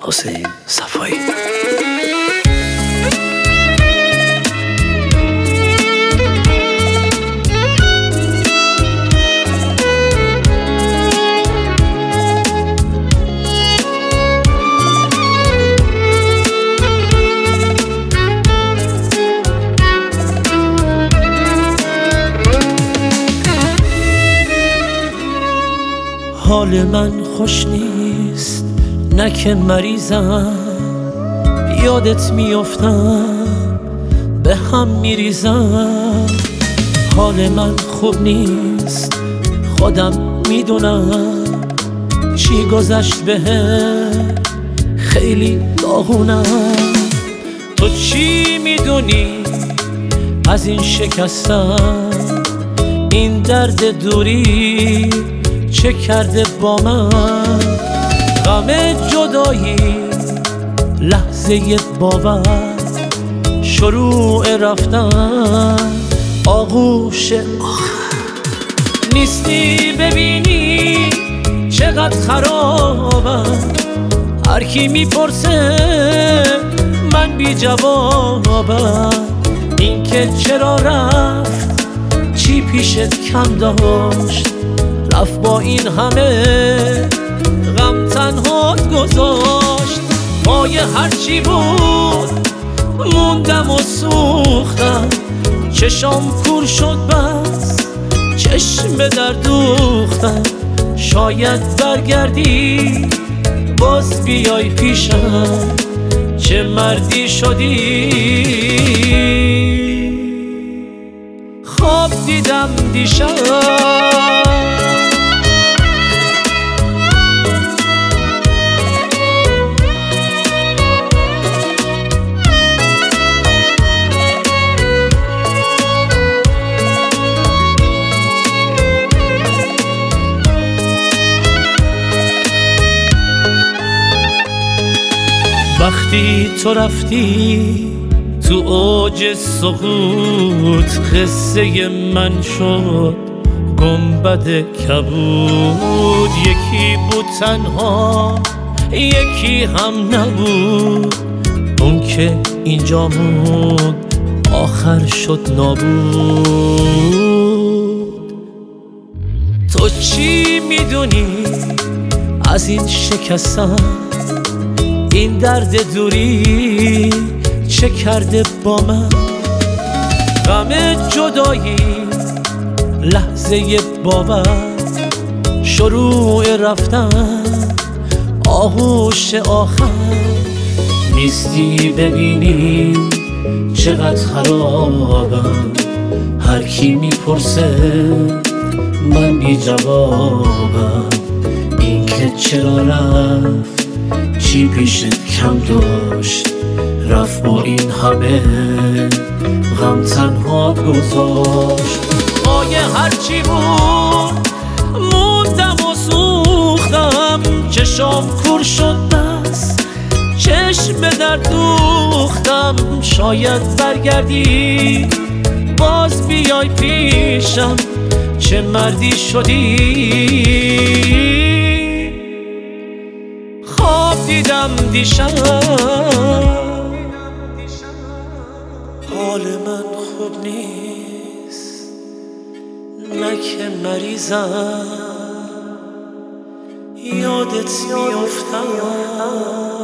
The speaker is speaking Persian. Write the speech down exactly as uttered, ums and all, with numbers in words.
حسین صفایی. حال من خوش نیست، نه که مریضم، یادت میافتم به هم میریزم. حال من خوب نیست، خودم میدونم چی گذشت بهم، خیلی داغونم. تو چی میدونی از این شکستم؟ این درد دوری چه کرده با من؟ غم جدایی لحظه باور، شروع رفتن آغوش آخر. نیستی ببینی چقدر خرابم، هر کی میپرسه من بی جوابم. این که چرا رفت چی پیشت کم داشت، رفت با این همه غم تنهات گذاشت. پای هرچی بود موندم و سوختم، چشام کور شد بس چشم در دوختم. شاید برگردی باز بیای پیشم، چه مردی شدی. خواب دیدم دیشب وقتی تو رفتی تو اوج سقوط، قصه من شد گنبد کبود. یکی بود تنها یکی هم نبود، اون که اینجا موند آخر شد نابود. تو چی میدونی از این شکستن؟ این درد دوری چه کرده با من؟ غم جدایی لحظه باور، شروع رفتن آغوش آخر. نیستی ببینی چقدر خرابم، هر کی میپرسه من بی جوابم. این که چرا رفت چی پیشت کم داشت، رفت با این همه غم تنها گذاشت. پای هرچی بود موندم و سوختم، چشام کور شد بس چشم در دوختم. شاید برگردی باز بیای پیشم، چه مردی شدی. خواب دیدم دیشب حال من خوب نیست، نه که مریضم، یادت میافتم